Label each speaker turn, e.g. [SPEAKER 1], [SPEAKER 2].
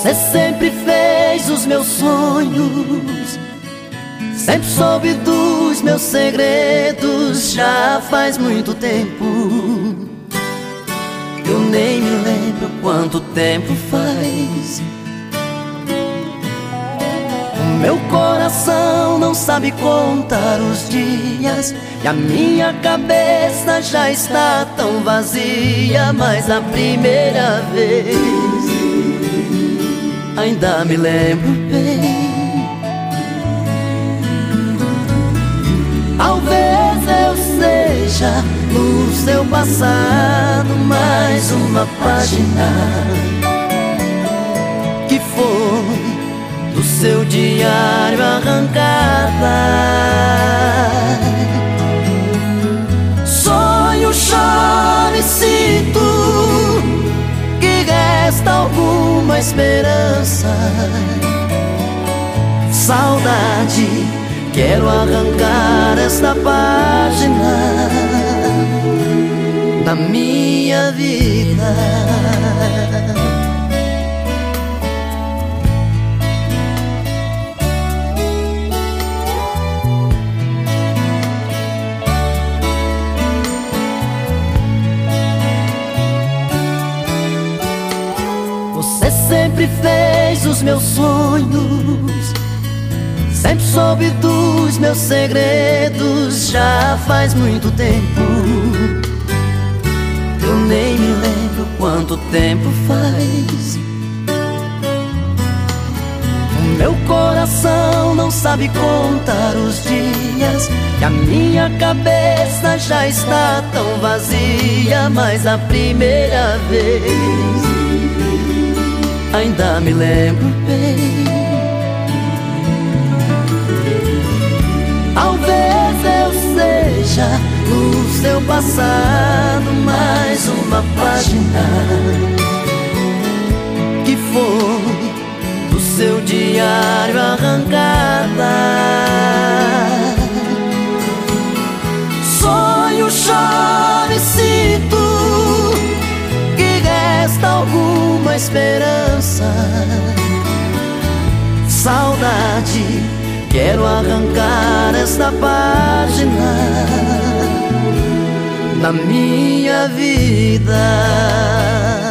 [SPEAKER 1] Você sempre fez os meus sonhos, sempre soube dos meus segredos. Já faz muito tempo, eu nem me lembro quanto tempo faz. O meu coração não sabe contar os dias, e a minha cabeça já está tão vazia. Mas a primeira vez ainda me lembro bem. Talvez eu seja no seu passado mais uma página que foi do seu diário arrancada. Sonho, choro e sinto que resta alguma esperança. Saudade, quero arrancar esta página da minha vida. Você sempre fez os meus sonhos, sempre soube dos meus segredos. Já faz muito tempo, eu nem me lembro quanto tempo faz. O meu coração não sabe contar os dias, e a minha cabeça já está tão vazia. Mas a primeira vez ainda me lembro bem. Talvez eu seja no seu passado mais uma página que foi do seu diário arrancada. Sonho, choro e sinto que resta alguma esperança. Saudade, quero arrancar esta página da minha vida.